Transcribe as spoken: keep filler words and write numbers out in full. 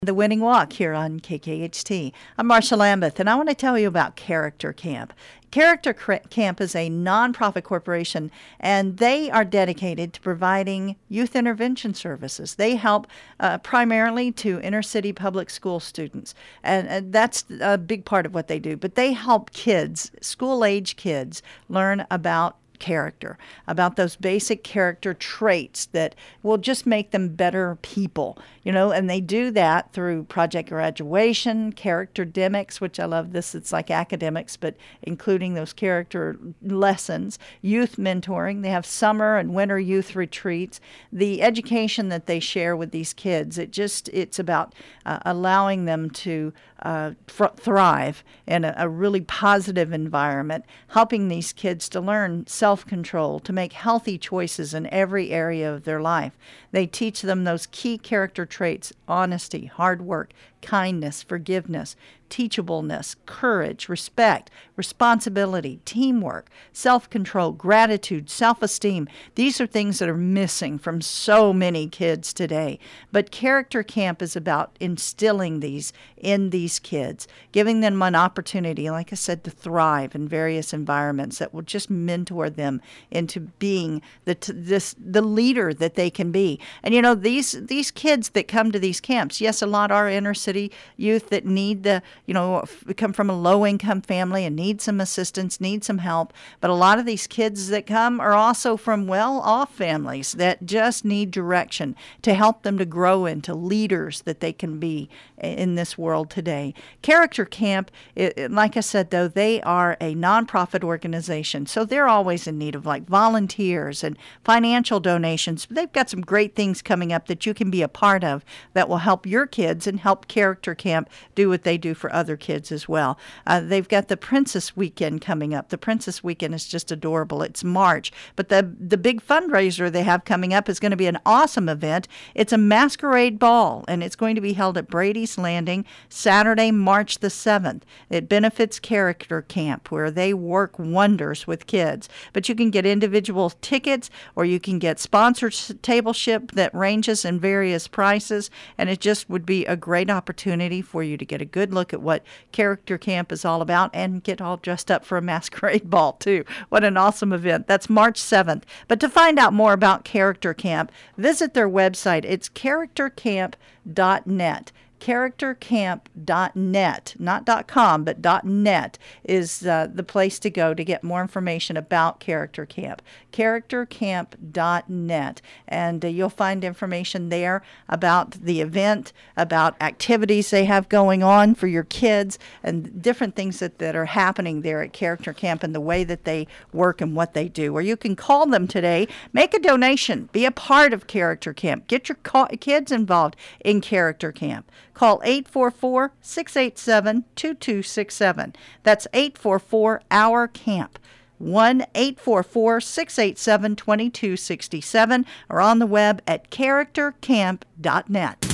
The Winning Walk here on K K H T. I'm Marsha Lambeth, and I want to tell you about Character Camp. Character Camp is a nonprofit corporation, and they are dedicated to providing youth intervention services. They help uh, primarily to inner city public school students, and, and that's a big part of what they do. But they help kids, school-age kids, learn about character, about those basic character traits that will just make them better people, you know, and they do that through Project Graduation, Characterdemics, which I love this, it's like academics, but including those character lessons, youth mentoring. They have summer and winter youth retreats. The education that they share with these kids, it just, it's about uh, allowing them to uh, fr- thrive in a, a really positive environment, helping these kids to learn self self-control, to make healthy choices in every area of their life. They teach them those key character traits: honesty, hard work, kindness, forgiveness, teachableness, courage, respect, responsibility, teamwork, self-control, gratitude, self-esteem. These are things that are missing from so many kids today. But Character Camp is about instilling these in these kids, giving them an opportunity, like I said, to thrive in various environments that will just mentor them into being the t- this the leader that they can be. And you know, these these kids that come to these camps, yes, a lot are inner city youth that need the, you know, come from a low-income family and need some assistance, need some help. But a lot of these kids that come are also from well-off families that just need direction to help them to grow into leaders that they can be in this world today. Character Camp, it, like I said, though, they are a nonprofit organization, so they're always in need of like volunteers and financial donations. They've got some great things coming up that you can be a part of that will help your kids and help Character Camp do what they do for other kids as well. Uh, they've got the Princess Weekend coming up. The Princess Weekend is just adorable. It's March, but the the big fundraiser they have coming up is going to be an awesome event. It's a masquerade ball, and it's going to be held at Brady's Landing Saturday, March the seventh. It benefits Character Camp, where they work wonders with kids. But you can get individual tickets, or you can get sponsorship that ranges in various prices, and it just would be a great opportunity for you to get a good look at what Character Camp is all about and get all dressed up for a masquerade ball too. What an awesome event. That's March seventh. But to find out more about Character Camp, visit their website. It's character camp dot net. character camp dot net, not .com, but .net is uh, the place to go to get more information about Character Camp. character camp dot net, and uh, you'll find information there about the event, about activities they have going on for your kids, and different things that, that are happening there at Character Camp and the way that they work and what they do. Or you can call them today, make a donation, be a part of Character Camp, get your co- kids involved in Character Camp. Call eight four four, six eight seven, two two six seven. That's eight four four, O U R, CAMP. one eight four four, six eight seven, two two six seven, or on the web at character camp dot net.